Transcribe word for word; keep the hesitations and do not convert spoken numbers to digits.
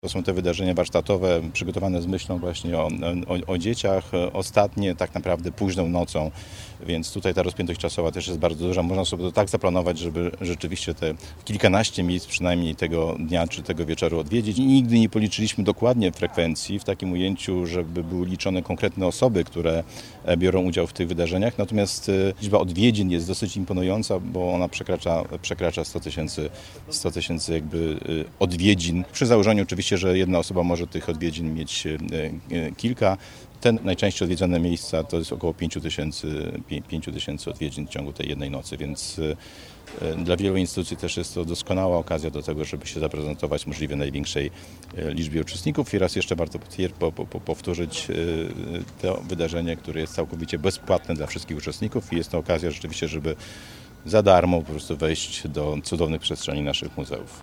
To są te wydarzenia warsztatowe przygotowane z myślą właśnie o, o, o dzieciach. Ostatnie tak naprawdę późną nocą, więc tutaj ta rozpiętość czasowa też jest bardzo duża. Można sobie to tak zaplanować, żeby rzeczywiście te kilkanaście miejsc przynajmniej tego dnia czy tego wieczoru odwiedzić. I nigdy nie policzyliśmy dokładnie frekwencji w takim ujęciu, żeby były liczone konkretne osoby, które biorą udział w tych wydarzeniach. Natomiast liczba odwiedzin jest dosyć imponująca, bo ona przekracza, przekracza sto tysięcy jakby odwiedzin. Przy założeniu oczywiście, że jedna osoba może tych odwiedzin mieć kilka. Te najczęściej odwiedzane miejsca to jest około pięć tysięcy odwiedzin w ciągu tej jednej nocy, więc dla wielu instytucji też jest to doskonała okazja do tego, żeby się zaprezentować możliwie największej liczbie uczestników. I raz jeszcze warto powtórzyć to wydarzenie, które jest całkowicie bezpłatne dla wszystkich uczestników i jest to okazja rzeczywiście, żeby za darmo po prostu wejść do cudownych przestrzeni naszych muzeów.